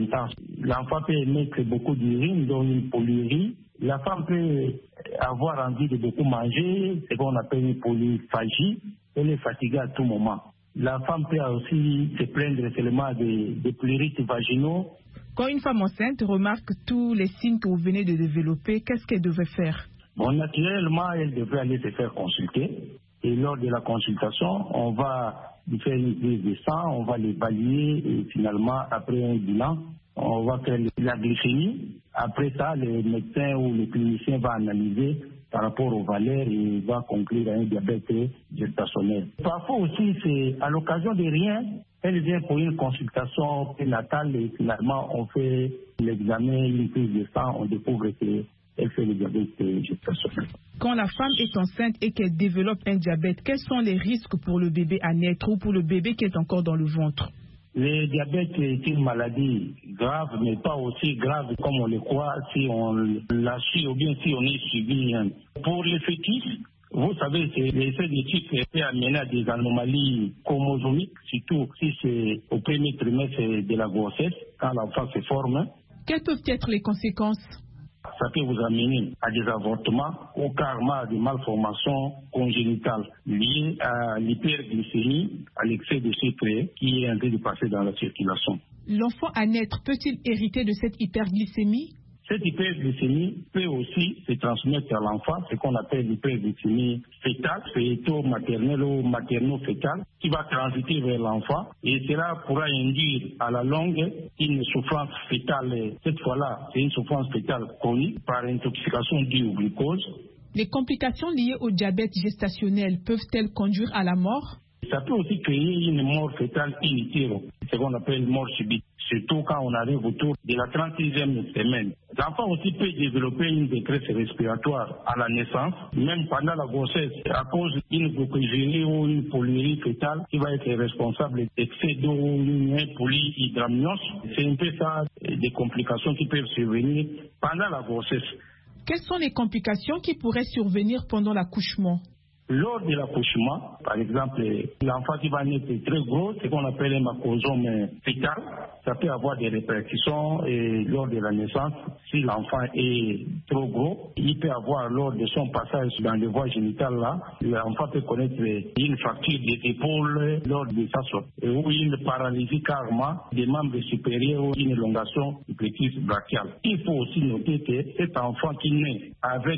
même temps. L'enfant peut émettre beaucoup d'urine, donc une polyurie. La femme peut avoir envie de beaucoup manger, ce qu'on appelle une polyphagie. Elle est fatiguée à tout moment. La femme peut aussi se plaindre seulement des pleurites vaginaux. Quand une femme enceinte remarque tous les signes que vous venez de développer, qu'est-ce qu'elle devrait faire? Bon, naturellement, elle devrait aller se faire consulter. Et lors de la consultation, on va lui faire une prise de sang, on va l'évaluer et finalement, après un bilan, on va faire la glycémie. Après ça, le médecin ou le clinicien va analyser par rapport aux valeurs et va conclure à un diabète gestationnel. Parfois aussi, c'est à l'occasion de rien, elle vient pour une consultation prénatale et finalement, on fait l'examen, une prise de sang, on découvre qu'elle fait le diabète gestationnel. Quand la femme est enceinte et qu'elle développe un diabète, quels sont les risques pour le bébé à naître ou pour le bébé qui est encore dans le ventre? Le diabète est une maladie grave, mais pas aussi grave comme on le croit si on la suit ou bien si on est suivi. Pour les fœtus, vous savez, l'effet de chiffre peut amener à des anomalies chromosomiques, surtout si c'est au premier trimestre de la grossesse, quand l'enfant se forme. Quelles peuvent être les conséquences? Ça peut vous amener à des avortements ou carrément à des malformations congénitales liées à l'hyperglycémie, à l'excès de sucre qui est en train de passer dans la circulation. L'enfant à naître peut-il hériter de cette hyperglycémie? Cette hyperglycémie peut aussi se transmettre à l'enfant, ce qu'on appelle l'hyperglycémie fétale, féto-maternelle ou materno-fétale, qui va transiter vers l'enfant et cela pourra induire à la longue une souffrance fétale. Cette fois-là, c'est une souffrance fétale chronique par intoxication due au glucose. Les complications liées au diabète gestationnel peuvent-elles conduire à la mort? Ça peut aussi créer une mort fétale inutile, ce qu'on appelle mort subite, surtout quand on arrive autour de la 36e semaine. L'enfant aussi peut développer une détresse respiratoire à la naissance, même pendant la grossesse, à cause d'une glucosémie ou une polyurie fétale qui va être responsable d'excès d'eau ou une polyhydramnios. C'est un peu ça, des complications qui peuvent survenir pendant la grossesse. Quelles sont les complications qui pourraient survenir pendant l'accouchement? Lors de l'accouchement, par exemple, l'enfant qui va naître est très gros, ce qu'on appelle un macrosome fétal, ça peut avoir des répercussions lors de la naissance. Si l'enfant est trop gros, il peut avoir lors de son passage dans les voies génitales là, l'enfant peut connaître une fracture des épaules lors de sa sortie, ou une paralysie carrément des membres supérieurs ou une élongation du plexus brachial. Il faut aussi noter que cet enfant qui naît avec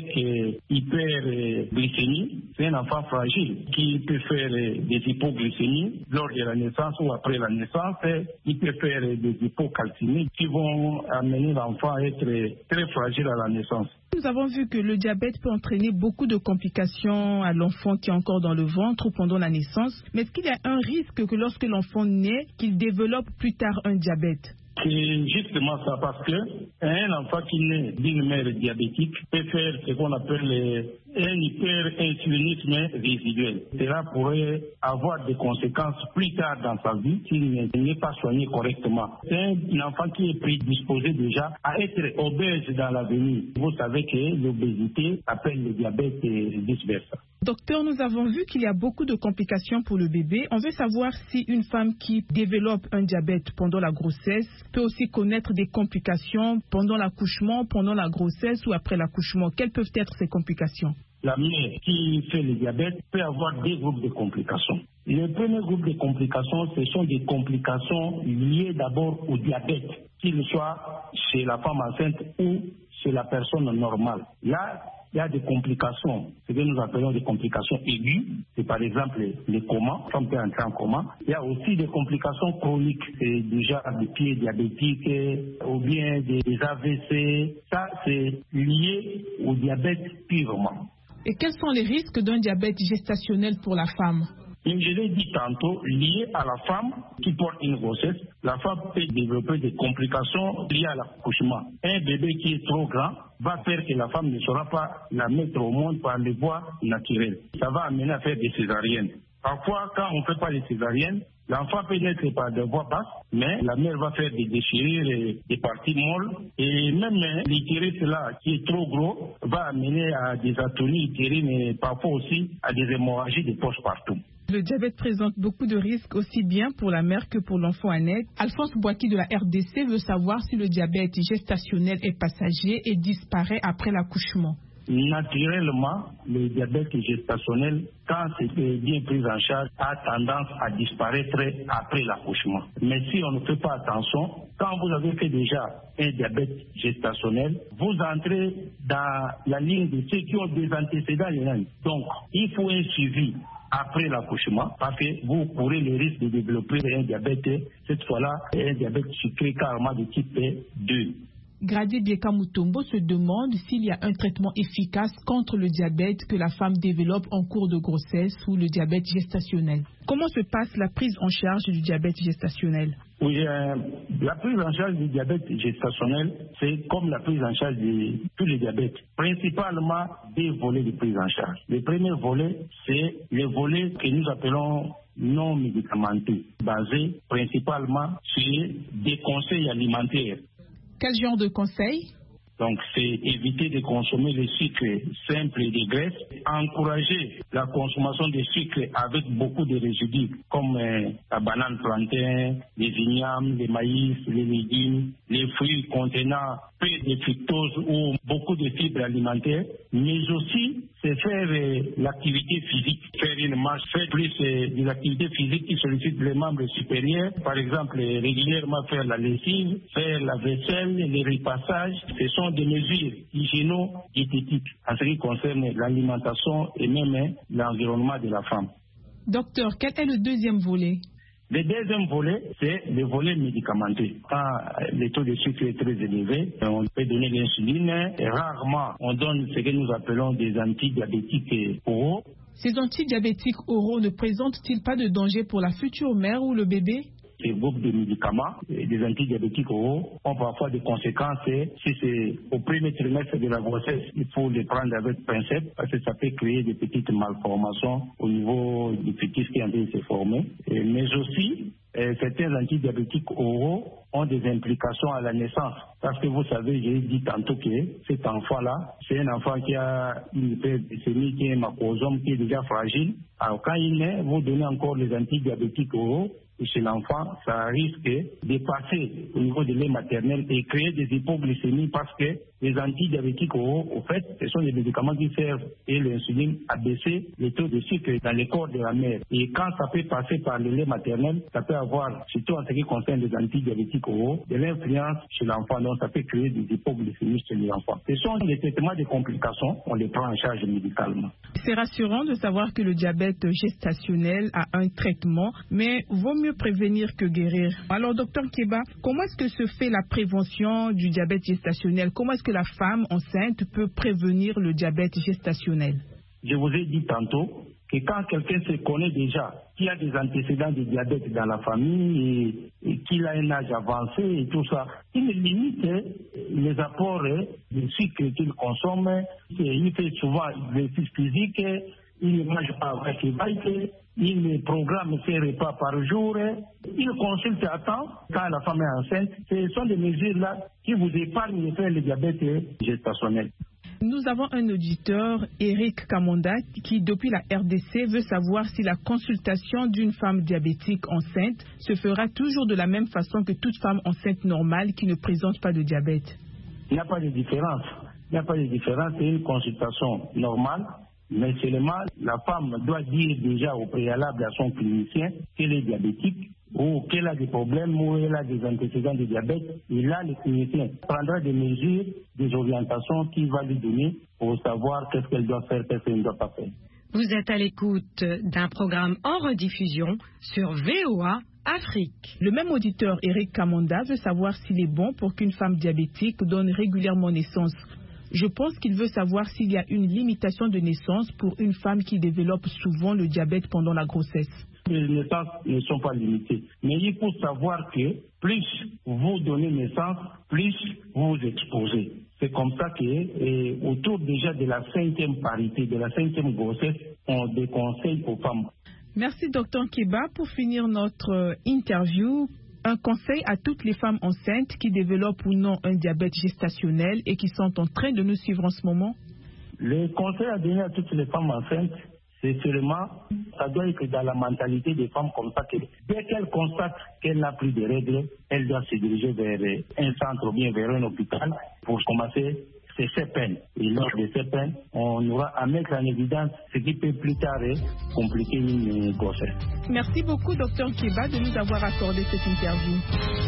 hyperglycémie, c'est un enfant fragile qui peut faire des hypoglycémies lors de la naissance ou après la naissance. Il peut faire des hypocalcémies qui vont amener l'enfant à être très fragile à la naissance. Nous avons vu que le diabète peut entraîner beaucoup de complications à l'enfant qui est encore dans le ventre ou pendant la naissance. Mais est-ce qu'il y a un risque que lorsque l'enfant naît, qu'il développe plus tard un diabète? C'est justement ça, parce que un enfant qui naît d'une mère diabétique peut faire ce qu'on appelle un hyperinsulinisme résiduel. Cela pourrait avoir des conséquences plus tard dans sa vie s'il n'est pas soigné correctement. C'est un enfant qui est prédisposé déjà à être obèse dans l'avenir. Vous savez que l'obésité appelle le diabète et vice-versa. Docteur, nous avons vu qu'il y a beaucoup de complications pour le bébé. On veut savoir si une femme qui développe un diabète pendant la grossesse peut aussi connaître des complications pendant l'accouchement, pendant la grossesse ou après l'accouchement. Quelles peuvent être ces complications? La mère qui fait le diabète peut avoir deux groupes de complications. Le premier groupe de complications, ce sont des complications liées d'abord au diabète, qu'il soit chez la femme enceinte ou chez la personne normale. Là, il y a des complications, ce que nous appelons des complications aiguës, c'est par exemple le coma, la femme peut entrer en coma. Il y a aussi des complications chroniques, c'est déjà des pieds diabétiques ou bien des AVC. Ça, c'est lié au diabète purement. Et quels sont les risques d'un diabète gestationnel pour la femme? Je l'ai dit tantôt, lié à la femme qui porte une grossesse, la femme peut développer des complications liées à l'accouchement. Un bébé qui est trop grand va faire que la femme ne saura pas la mettre au monde par les voies naturelles. Ça va amener à faire des césariennes. Parfois, quand on ne fait pas les césariennes, l'enfant peut naître par des voies basses, mais la mère va faire des déchirures, des parties molles, et même l'utérus là, qui est trop gros, va amener à des atonies utérines et parfois aussi à des hémorragies de poche partout. Le diabète présente beaucoup de risques aussi bien pour la mère que pour l'enfant à naître. Alphonse Boaki de la RDC veut savoir si le diabète gestationnel est passager et disparaît après l'accouchement. Naturellement, le diabète gestationnel, quand c'est bien pris en charge, a tendance à disparaître après l'accouchement. Mais si on ne fait pas attention, quand vous avez fait déjà un diabète gestationnel, vous entrez dans la ligne de ceux qui ont des antécédents. Donc, il faut un suivi après l'accouchement, parce que vous courez le risque de développer un diabète, cette fois-là, un diabète sucré carrément de type 2. Grady Bieka Mutombo se demande s'il y a un traitement efficace contre le diabète que la femme développe en cours de grossesse ou le diabète gestationnel. Comment se passe la prise en charge du diabète gestationnel? Oui, la prise en charge du diabète gestationnel, c'est comme la prise en charge de tous les diabètes. Principalement des volets de prise en charge. Le premier volet, c'est le volet que nous appelons non médicamenteux, basé principalement sur des conseils alimentaires. Quel genre de conseils? Donc, c'est éviter de consommer les sucres simples et des graisses, encourager la consommation de sucres avec beaucoup de résidus, comme la banane plantain, les ignames, les maïs, les légumes, les fruits contenant peu de fructose ou beaucoup de fibres alimentaires, mais aussi c'est faire l'activité physique, faire une marche, faire plus des activités physiques qui sollicitent les membres supérieurs, par exemple régulièrement faire la lessive, faire la vaisselle, les repassages. Ce sont des mesures hygiéno-diététiques en ce qui concerne l'alimentation et même l'environnement de la femme. Docteur, quel est le deuxième volet? Le deuxième volet, c'est le volet médicamenteux. Quand le taux de sucre est très élevé, on peut donner l'insuline. Rarement, on donne ce que nous appelons des antidiabétiques oraux. Ces antidiabétiques oraux ne présentent-ils pas de danger pour la future mère ou le bébé? Ces groupes de médicaments, des antidiabétiques oraux, ont parfois des conséquences. Si c'est au premier trimestre de la grossesse, il faut les prendre avec pincette parce que ça peut créer des petites malformations au niveau du fœtus qui est en train de se former. Mais aussi, certains antidiabétiques oraux ont des implications à la naissance. Parce que vous savez, j'ai dit tantôt que cet enfant-là, c'est un enfant qui a une hyperglycémie, qui est un macrosome, qui est déjà fragile. Alors quand il naît, vous donnez encore les antidiabétiques oraux. Et chez l'enfant, ça risque de passer au niveau de lait maternel et créer des hypoglycémies parce que les antidiabétiques oraux, au fait, ce sont des médicaments qui servent et l'insuline à baisser les taux de sucre dans le corps de la mère. Et quand ça peut passer par le lait maternel, ça peut avoir, surtout en ce qui concerne les antidiabétiques oraux, de l'influence chez l'enfant. Donc ça peut créer des hypoglycémies chez l'enfant. Ce sont des traitements de complications, on les prend en charge médicalement. C'est rassurant de savoir que le diabète gestationnel a un traitement, mais vaut mieux prévenir que guérir. Alors, docteur Keba, comment est-ce que se fait la prévention du diabète gestationnel? Comment est-ce que la femme enceinte peut prévenir le diabète gestationnel? Je vous ai dit tantôt que quand quelqu'un se connaît déjà, qu'il a des antécédents de diabète dans la famille et qu'il a un âge avancé et tout ça, il limite les apports de sucre qu'il consomme, il fait souvent des exercices physiques, il ne mange pas avec les bikes, il programme ses repas par jour, il consulte à temps quand la femme est enceinte. Ce sont des mesures-là qui vous épargnent de faire le diabète gestationnel. Nous avons un auditeur, Eric Kamonda, qui depuis la RDC veut savoir si la consultation d'une femme diabétique enceinte se fera toujours de la même façon que toute femme enceinte normale qui ne présente pas de diabète. Il n'y a pas de différence. Il n'y a pas de différence. C'est une consultation normale. Mais seulement, la femme doit dire déjà au préalable à son clinicien qu'elle est diabétique ou qu'elle a des problèmes ou elle a des antécédents de diabète. Et là, le clinicien prendra des mesures, des orientations qu'il va lui donner pour savoir qu'est-ce qu'elle doit faire, qu'est-ce qu'elle ne doit pas faire. Vous êtes à l'écoute d'un programme en rediffusion sur VOA Afrique. Le même auditeur, Eric Kamonda, veut savoir s'il est bon pour qu'une femme diabétique donne régulièrement naissance. Je pense qu'il veut savoir s'il y a une limitation de naissance pour une femme qui développe souvent le diabète pendant la grossesse. Les naissances ne sont pas limitées. Mais il faut savoir que plus vous donnez naissance, plus vous vous exposez. C'est comme ça que, autour déjà de la 5e parité, de la 5e grossesse, on déconseille aux femmes. Merci, Dr Keba. Pour finir notre interview, un conseil à toutes les femmes enceintes qui développent ou non un diabète gestationnel et qui sont en train de nous suivre en ce moment? Le conseil à donner à toutes les femmes enceintes, C'est seulement, ça doit être dans la mentalité des femmes comme ça que dès qu'elles constatent qu'elle n'a plus de règles, elles doivent se diriger vers un centre ou bien vers un hôpital pour commencer ces peines. Et lors de ces peines, on aura à mettre en évidence ce qui peut plus tard compliquer une grossesse. Merci beaucoup, Dr Keba, de nous avoir accordé cette interview.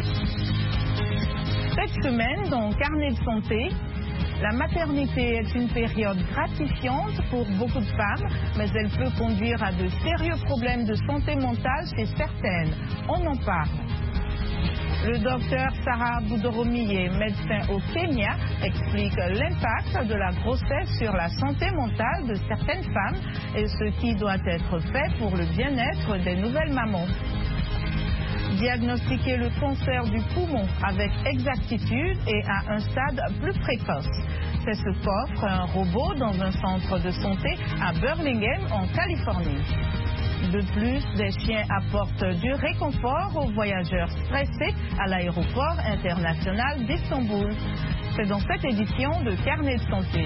Cette semaine, dans Carnet de santé, la maternité est une période gratifiante pour beaucoup de femmes, mais elle peut conduire à de sérieux problèmes de santé mentale chez certaines. On en parle. Le docteur Sarah Boudoromiye, médecin au Kenya, explique l'impact de la grossesse sur la santé mentale de certaines femmes et ce qui doit être fait pour le bien-être des nouvelles mamans. Diagnostiquer le cancer du poumon avec exactitude et à un stade plus précoce. C'est ce qu'offre un robot dans un centre de santé à Burlingame, en Californie. De plus, des chiens apportent du réconfort aux voyageurs stressés à l'aéroport international d'Istanbul. C'est dans cette édition de Carnet de santé.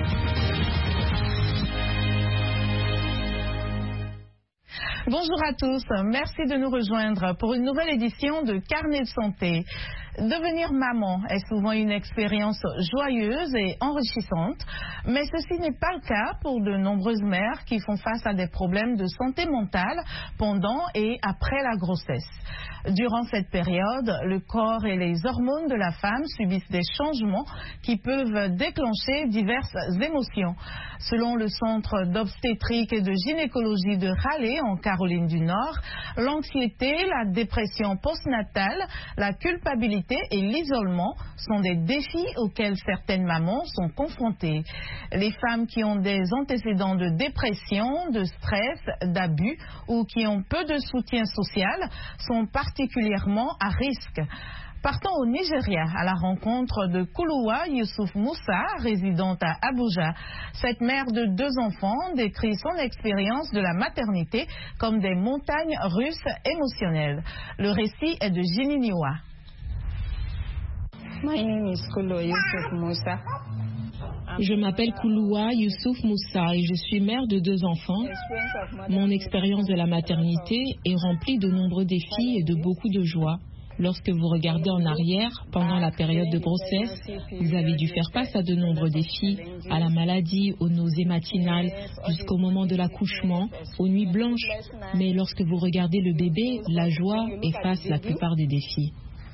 Bonjour à tous, merci de nous rejoindre pour une nouvelle édition de Carnet de santé. Devenir maman est souvent une expérience joyeuse et enrichissante, mais ceci n'est pas le cas pour de nombreuses mères qui font face à des problèmes de santé mentale pendant et après la grossesse. Durant cette période, le corps et les hormones de la femme subissent des changements qui peuvent déclencher diverses émotions. Selon le Centre d'obstétrique et de gynécologie de Raleigh, en Caroline du Nord, l'anxiété, la dépression postnatale, la culpabilité et l'isolement sont des défis auxquels certaines mamans sont confrontées. Les femmes qui ont des antécédents de dépression, de stress, d'abus ou qui ont peu de soutien social sont particulièrement à risque. Partons au Nigeria à la rencontre de Kuluwa Yusuf Moussa, résidente à Abuja. Cette mère de 2 enfants décrit son expérience de la maternité comme des montagnes russes émotionnelles. Le récit est de Jini Niwa. Je m'appelle Kuluwa Yusuf Moussa et je suis mère de 2 enfants. Mon expérience de la maternité est remplie de nombreux défis et de beaucoup de joie. Lorsque vous regardez en arrière, pendant la période de grossesse, vous avez dû faire face à de nombreux défis, à la maladie, aux nausées matinales, jusqu'au moment de l'accouchement, aux nuits blanches. Mais lorsque vous regardez le bébé, la joie efface la plupart des défis.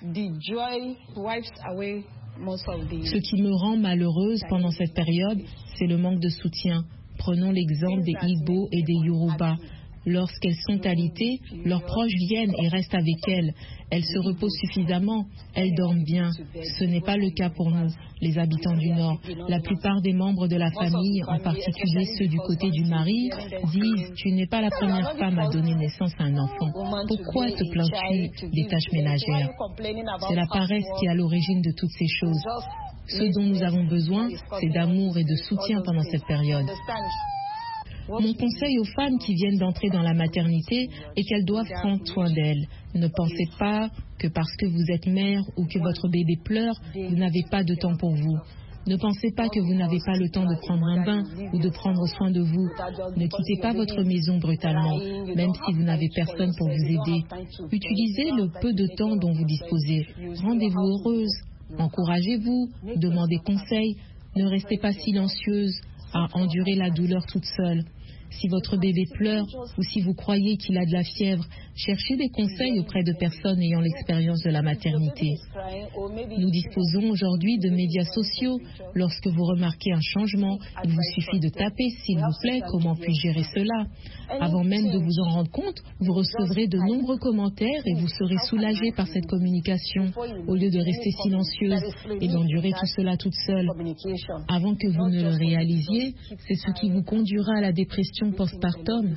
Ce qui me rend malheureuse pendant cette période, c'est le manque de soutien. Prenons l'exemple des Igbo et des Yoruba. Lorsqu'elles sont alitées, leurs proches viennent et restent avec elles. Elles se reposent suffisamment, elles dorment bien. Ce n'est pas le cas pour nous, les habitants du Nord. La plupart des membres de la famille, en particulier ceux du côté du mari, disent « Tu n'es pas la première femme à donner naissance à un enfant. Pourquoi te plains-tu des tâches ménagères ?» C'est la paresse qui est à l'origine de toutes ces choses. Ce dont nous avons besoin, c'est d'amour et de soutien pendant cette période. Mon conseil aux femmes qui viennent d'entrer dans la maternité est qu'elles doivent prendre soin d'elles. Ne pensez pas que parce que vous êtes mère ou que votre bébé pleure, vous n'avez pas de temps pour vous. Ne pensez pas que vous n'avez pas le temps de prendre un bain ou de prendre soin de vous. Ne quittez pas votre maison brutalement, même si vous n'avez personne pour vous aider. Utilisez le peu de temps dont vous disposez. Rendez-vous heureuse. Encouragez-vous. Demandez conseil. Ne restez pas silencieuse à endurer la douleur toute seule. Si votre bébé pleure ou si vous croyez qu'il a de la fièvre, cherchez des conseils auprès de personnes ayant l'expérience de la maternité. Nous disposons aujourd'hui de médias sociaux. Lorsque vous remarquez un changement, il vous suffit de taper « S'il vous plaît, comment puis-je gérer cela ?» Avant même de vous en rendre compte, vous recevrez de nombreux commentaires et vous serez soulagé par cette communication, au lieu de rester silencieuse et d'endurer tout cela toute seule. Avant que vous ne le réalisiez, c'est ce qui vous conduira à la dépression postpartum.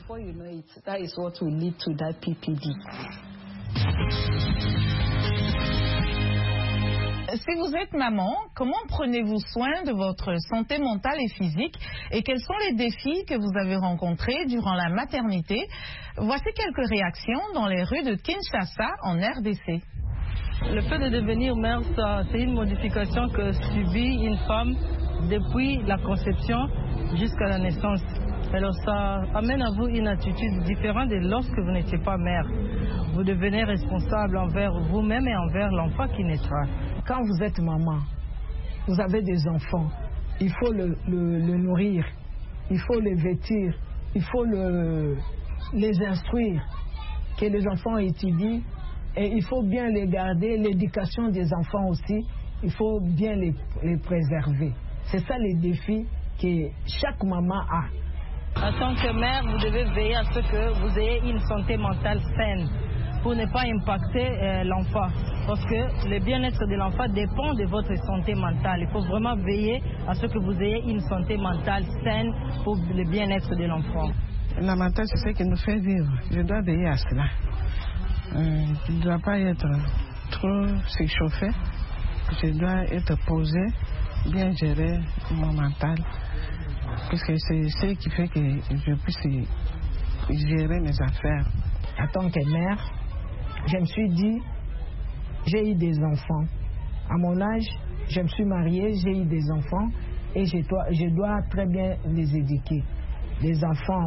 Si vous êtes maman, comment prenez-vous soin de votre santé mentale et physique et quels sont les défis que vous avez rencontrés durant la maternité? Voici quelques réactions dans les rues de Kinshasa en RDC. Le fait de devenir mère, c'est une modification que subit une femme depuis la conception jusqu'à la naissance. Alors ça amène à vous une attitude différente de lorsque vous n'étiez pas mère. Vous devenez responsable envers vous-même et envers l'enfant qui naîtra. Quand vous êtes maman, vous avez des enfants, il faut le nourrir, il faut les vêtir, il faut les instruire, que les enfants étudient, et il faut bien les garder. L'éducation des enfants aussi, il faut bien les préserver. C'est ça les défis que chaque maman a. En tant que mère, vous devez veiller à ce que vous ayez une santé mentale saine pour ne pas impacter l'enfant. Parce que le bien-être de l'enfant dépend de votre santé mentale. Il faut vraiment veiller à ce que vous ayez une santé mentale saine pour le bien-être de l'enfant. La mental, c'est ce qui nous fait vivre. Je dois veiller à cela. Je ne dois pas être trop s'échauffer. Je dois être posé, bien gérer mon mental. Parce que c'est ce qui fait que je puisse gérer mes affaires. En tant que mère, je me suis dit, j'ai eu des enfants. À mon âge, je me suis mariée, j'ai eu des enfants et je dois très bien les éduquer. Les enfants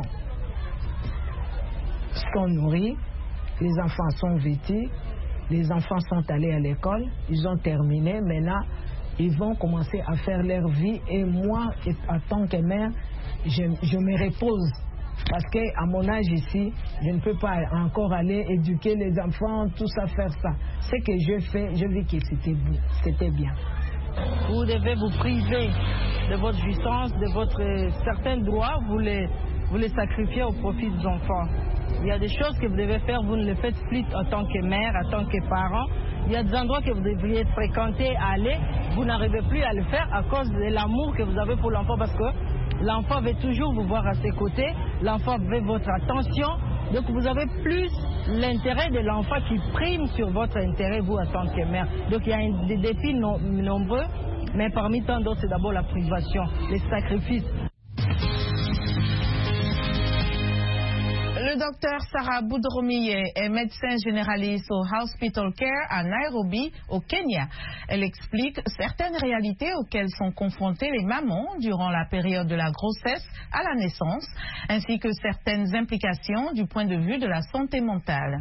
sont nourris, les enfants sont vêtus, les enfants sont allés à l'école, ils ont terminé, maintenant ils vont commencer à faire leur vie et moi, en tant que mère, je me repose. Parce qu'à mon âge ici, je ne peux pas encore aller éduquer les enfants, tout ça, faire ça. Ce que je fais, je vis que c'était bien. Vous devez vous priver de votre jouissance, de votre certains droits, vous les sacrifiez au profit des enfants. Il y a des choses que vous devez faire, vous ne les faites plus en tant que mère, en tant que parent. Il y a des endroits que vous devriez fréquenter, aller, vous n'arrivez plus à le faire à cause de l'amour que vous avez pour l'enfant, parce que l'enfant veut toujours vous voir à ses côtés, l'enfant veut votre attention, donc vous avez plus l'intérêt de l'enfant qui prime sur votre intérêt, vous en tant que mère. Donc il y a des défis nombreux, mais parmi tant d'autres, c'est d'abord la privation, les sacrifices. Le docteur Sarah Boudromiye est médecin généraliste au Hospital Care à Nairobi, au Kenya. Elle explique certaines réalités auxquelles sont confrontées les mamans durant la période de la grossesse à la naissance, ainsi que certaines implications du point de vue de la santé mentale.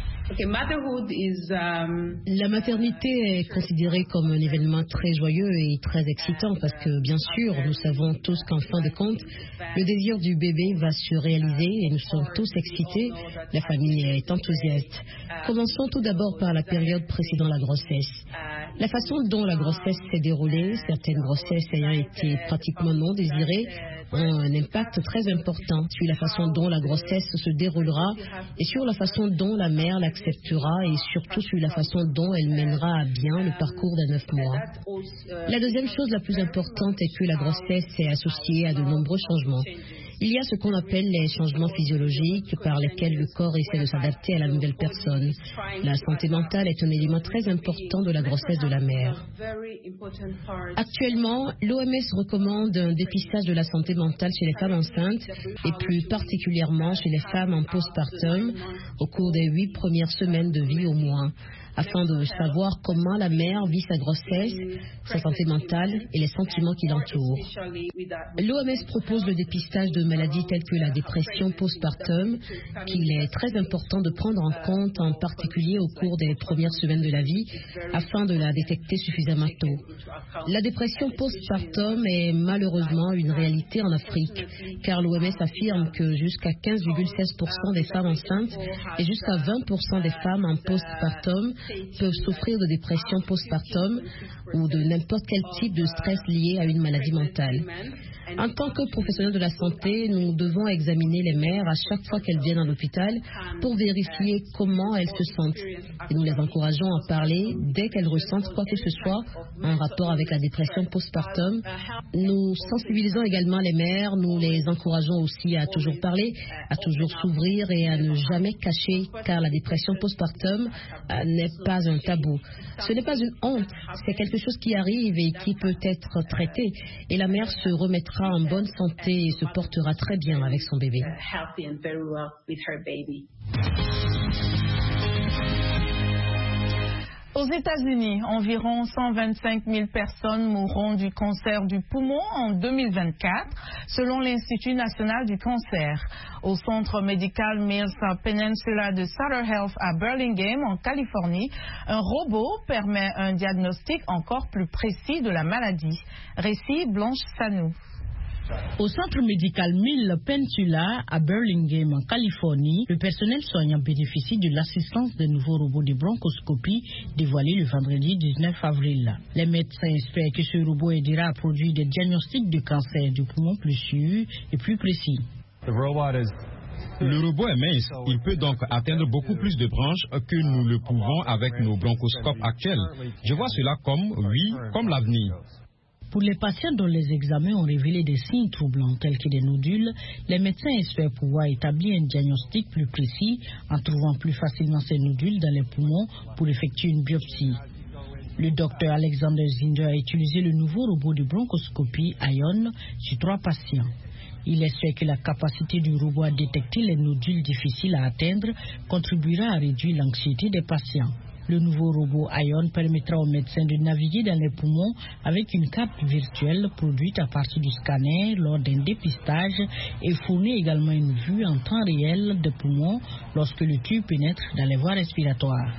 La maternité est considérée comme un événement très joyeux et très excitant parce que, bien sûr, nous savons tous qu'en fin de compte, le désir du bébé va se réaliser et nous sommes tous excités. La famille est enthousiaste. Commençons tout d'abord par la période précédant la grossesse. La façon dont la grossesse s'est déroulée, certaines grossesses ayant été pratiquement non désirées, ont un impact très important sur la façon dont la grossesse se déroulera et sur la façon dont la mère l'acceptera et surtout sur la façon dont elle mènera à bien le parcours des 9 mois. La deuxième chose la plus importante est que la grossesse est associée à de nombreux changements. Il y a ce qu'on appelle les changements physiologiques par lesquels le corps essaie de s'adapter à la nouvelle personne. La santé mentale est un élément très important de la grossesse de la mère. Actuellement, l'OMS recommande un dépistage de la santé mentale chez les femmes enceintes et plus particulièrement chez les femmes en postpartum au cours des 8 premières semaines de vie au moins, afin de savoir comment la mère vit sa grossesse, sa santé mentale et les sentiments qui l'entourent. L'OMS propose le dépistage de maladies telles que la dépression postpartum, qu'il est très important de prendre en compte, en particulier au cours des premières semaines de la vie, afin de la détecter suffisamment tôt. La dépression postpartum est malheureusement une réalité en Afrique, car l'OMS affirme que jusqu'à 15,16% des femmes enceintes et jusqu'à 20% des femmes en postpartum peuvent souffrir de dépression postpartum ou de n'importe quel type de stress lié à une maladie mentale. En tant que professionnels de la santé, nous devons examiner les mères à chaque fois qu'elles viennent à l'hôpital pour vérifier comment elles se sentent. Et nous les encourageons à parler dès qu'elles ressentent quoi que ce soit en rapport avec la dépression postpartum. Nous sensibilisons également les mères, nous les encourageons aussi à toujours parler, à toujours s'ouvrir et à ne jamais cacher, car la dépression postpartum n'est pas un tabou. Ce n'est pas une honte, c'est quelque chose qui arrive et qui peut être traité. Et la mère se remettra en bonne santé et se portera très bien avec son bébé. Aux États-Unis, environ 125 000 personnes mourront du cancer du poumon en 2024, selon l'Institut national du cancer. Au centre médical Mills Peninsula de Sutter Health à Burlingame, en Californie, un robot permet un diagnostic encore plus précis de la maladie. Récit Blanche Sanou. Au centre médical Mills Peninsula à Burlingame, en Californie, le personnel soignant bénéficie de l'assistance des nouveaux robots de bronchoscopie dévoilés le vendredi 19 avril. Les médecins espèrent que ce robot aidera à produire des diagnostics de cancer du poumon plus sûrs et plus précis. Le robot est mince, il peut donc atteindre beaucoup plus de branches que nous le pouvons avec nos bronchoscopes actuels. Je vois cela comme l'avenir. Pour les patients dont les examens ont révélé des signes troublants tels que des nodules, les médecins espèrent pouvoir établir un diagnostic plus précis en trouvant plus facilement ces nodules dans les poumons pour effectuer une biopsie. Le docteur Alexander Zinder a utilisé le nouveau robot de bronchoscopie ION sur 3 patients. Il espère que la capacité du robot à détecter les nodules difficiles à atteindre contribuera à réduire l'anxiété des patients. Le nouveau robot ION permettra aux médecins de naviguer dans les poumons avec une carte virtuelle produite à partir du scanner lors d'un dépistage et fournit également une vue en temps réel des poumons lorsque le tube pénètre dans les voies respiratoires.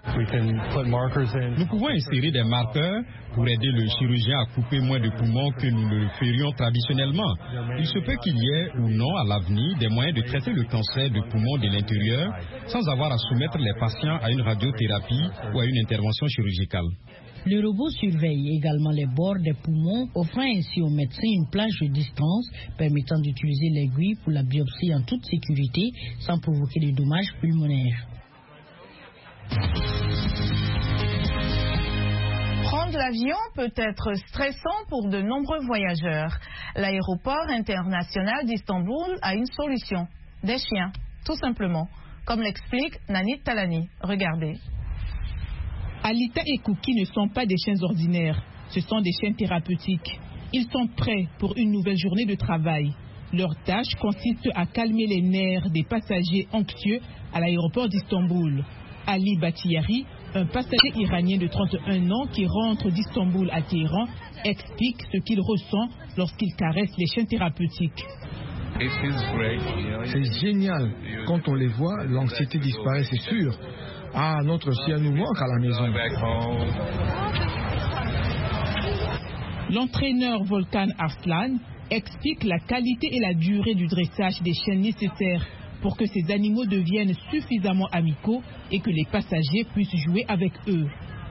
Nous pouvons insérer des marqueurs pour aider le chirurgien à couper moins de poumons que nous le ferions traditionnellement. Il se peut qu'il y ait ou non à l'avenir des moyens de traiter le cancer de poumons de l'intérieur sans avoir à soumettre les patients à une radiothérapie ou à une intervention chirurgicale. Le robot surveille également les bords des poumons, offrant ainsi aux médecins une plage de distance permettant d'utiliser l'aiguille pour la biopsie en toute sécurité sans provoquer de dommages pulmonaires. Prendre l'avion peut être stressant pour de nombreux voyageurs. L'aéroport international d'Istanbul a une solution. Des chiens, tout simplement. Comme l'explique Nanit Talani. Regardez. Alita et Cookie ne sont pas des chiens ordinaires. Ce sont des chiens thérapeutiques. Ils sont prêts pour une nouvelle journée de travail. Leur tâche consiste à calmer les nerfs des passagers anxieux à l'aéroport d'Istanbul. Ali Batiyari, un passager iranien de 31 ans qui rentre d'Istanbul à Téhéran, explique ce qu'il ressent lorsqu'il caresse les chiens thérapeutiques. C'est génial. Quand on les voit, l'anxiété disparaît, c'est sûr. Ah, notre chien nous manque à la maison. L'entraîneur Volkan Arslan explique la qualité et la durée du dressage des chiens nécessaires pour que ces animaux deviennent suffisamment amicaux et que les passagers puissent jouer avec eux.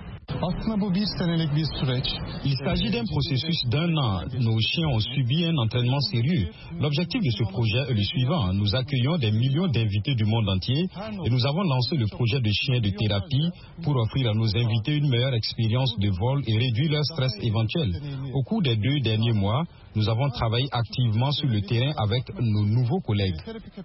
Il s'agit d'un processus d'1 an. Nos chiens ont subi un entraînement sérieux. L'objectif de ce projet est le suivant. Nous accueillons des millions d'invités du monde entier et nous avons lancé le projet de chiens de thérapie pour offrir à nos invités une meilleure expérience de vol et réduire leur stress éventuel. Au cours des 2 derniers mois, nous avons travaillé activement sur le terrain avec nos nouveaux collègues.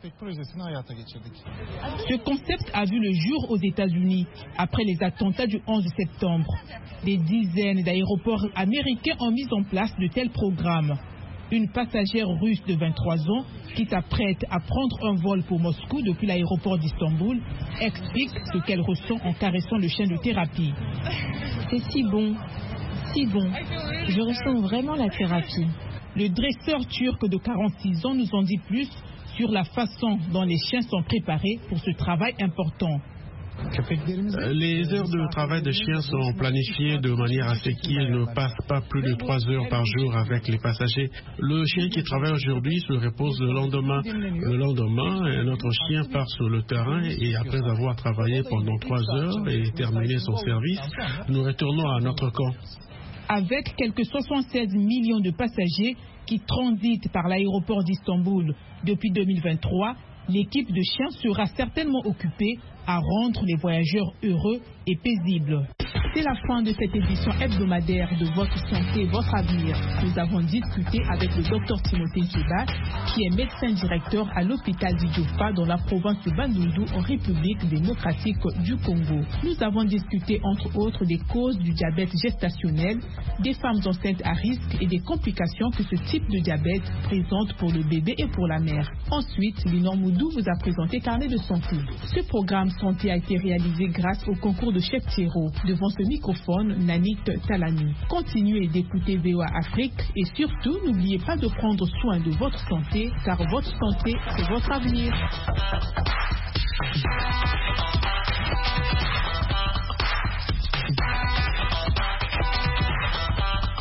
Ce concept a vu le jour aux États-Unis après les attentats du 11 septembre. Des dizaines d'aéroports américains ont mis en place de tels programmes. Une passagère russe de 23 ans qui s'apprête à prendre un vol pour Moscou depuis l'aéroport d'Istanbul explique ce qu'elle ressent en caressant le chien de thérapie. C'est si bon, si bon. Je ressens vraiment la thérapie. Le dresseur turc de 46 ans nous en dit plus sur la façon dont les chiens sont préparés pour ce travail important. Les heures de travail des chiens sont planifiées de manière à ce qu'ils ne passent pas plus de 3 heures par jour avec les passagers. Le chien qui travaille aujourd'hui se repose le lendemain. Le lendemain, un autre chien part sur le terrain et après avoir travaillé pendant 3 heures et terminé son service, nous retournons à notre camp. Avec quelques 76 millions de passagers qui transitent par l'aéroport d'Istanbul depuis 2023, l'équipe de chiens sera certainement occupée à rendre les voyageurs heureux et paisibles. C'est la fin de cette édition hebdomadaire de Votre Santé, Votre Avenir. Nous avons discuté avec le Dr Timothée Nkeba, qui est médecin directeur à l'hôpital d'Idjofa dans la province de Bandundu en République démocratique du Congo. Nous avons discuté entre autres des causes du diabète gestationnel, des femmes enceintes à risque et des complications que ce type de diabète présente pour le bébé et pour la mère. Ensuite, Linor Moudou vous a présenté Carnet de santé. Ce programme santé a été réalisé grâce au concours de Chef Thierry. Devant ce microphone, Nanit Talani. Continuez d'écouter VOA Afrique et surtout, n'oubliez pas de prendre soin de votre santé, car votre santé, c'est votre avenir.